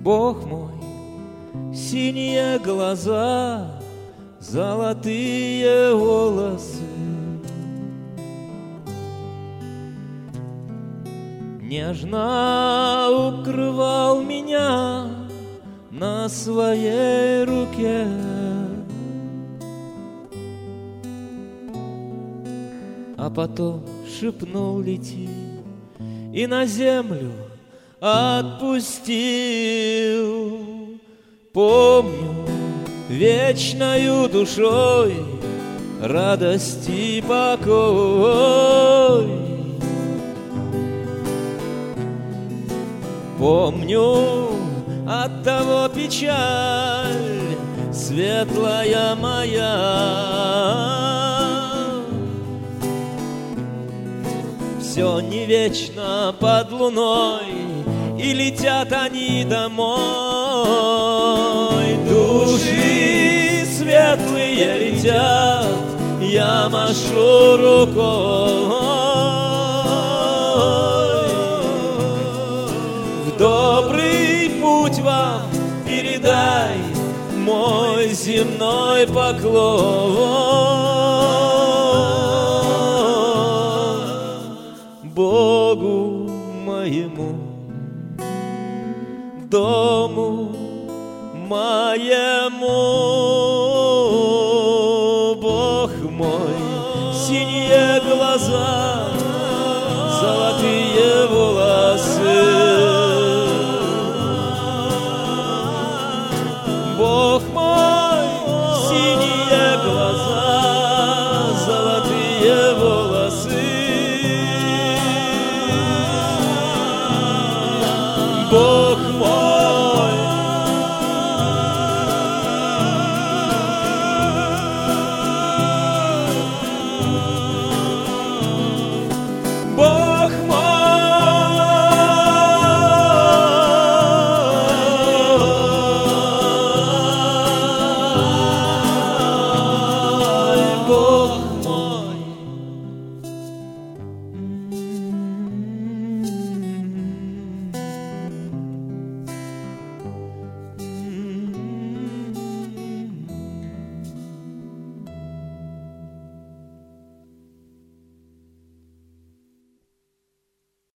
Бог мой, синие глаза, золотые волосы, нежно укрывал меня на своей руке. А потом шепнул: лети, и на землю отпустил. Помню вечною душой радость и покой. Помню от того печаль светлая моя. Все не вечно под луной, и летят они домой. Души светлые летят, я машу рукой. В добрый путь вам передай мой земной поклон. Богу моему, дому моему. Бог мой, синие глаза,